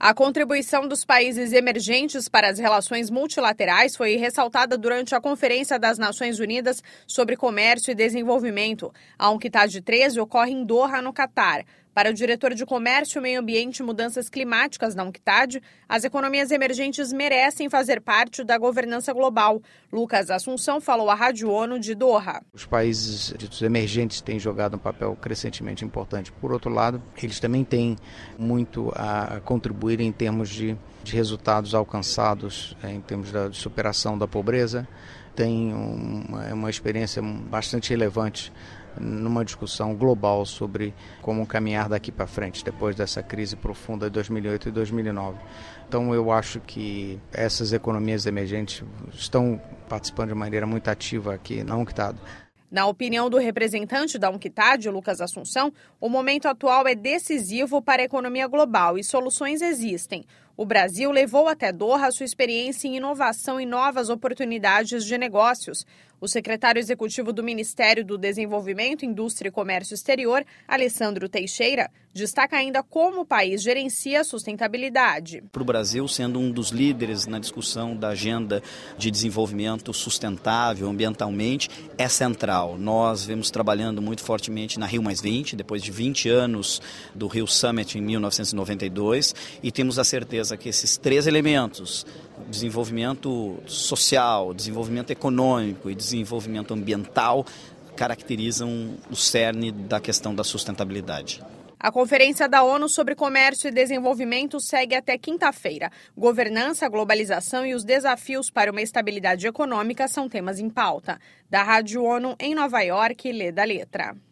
A contribuição dos países emergentes para as relações multilaterais foi ressaltada durante a Conferência das Nações Unidas sobre Comércio e Desenvolvimento. A UNCTAD 13 ocorre em Doha, no Catar. Para o diretor de Comércio, Meio Ambiente e Mudanças Climáticas da UNCTAD, as economias emergentes merecem fazer parte da governança global. Lucas Assunção falou à Rádio ONU de Doha. Os países ditos emergentes têm jogado um papel crescentemente importante. Por outro lado, eles também têm muito a contribuir em termos de resultados alcançados, em termos da superação da pobreza. Tem uma experiência bastante relevante numa discussão global sobre como caminhar daqui para frente, depois dessa crise profunda de 2008 e 2009. Então eu acho que essas economias emergentes estão participando de maneira muito ativa aqui na UNCTAD. Na opinião do representante da UNCTAD, Lucas Assunção, o momento atual é decisivo para a economia global e soluções existem. O Brasil levou até Doha sua experiência em inovação e novas oportunidades de negócios. O secretário executivo do Ministério do Desenvolvimento, Indústria e Comércio Exterior, Alessandro Teixeira, destaca ainda como o país gerencia a sustentabilidade. Para o Brasil, sendo um dos líderes na discussão da agenda de desenvolvimento sustentável ambientalmente, é central. Nós vemos trabalhando muito fortemente na Rio+20, depois de 20 anos do Rio Summit em 1992, e temos a certeza que esses três elementos, desenvolvimento social, desenvolvimento econômico e desenvolvimento ambiental, caracterizam o cerne da questão da sustentabilidade. A Conferência da ONU sobre Comércio e Desenvolvimento segue até quinta-feira. Governança, globalização e os desafios para uma estabilidade econômica são temas em pauta. Da Rádio ONU em Nova York, Lê da Letra.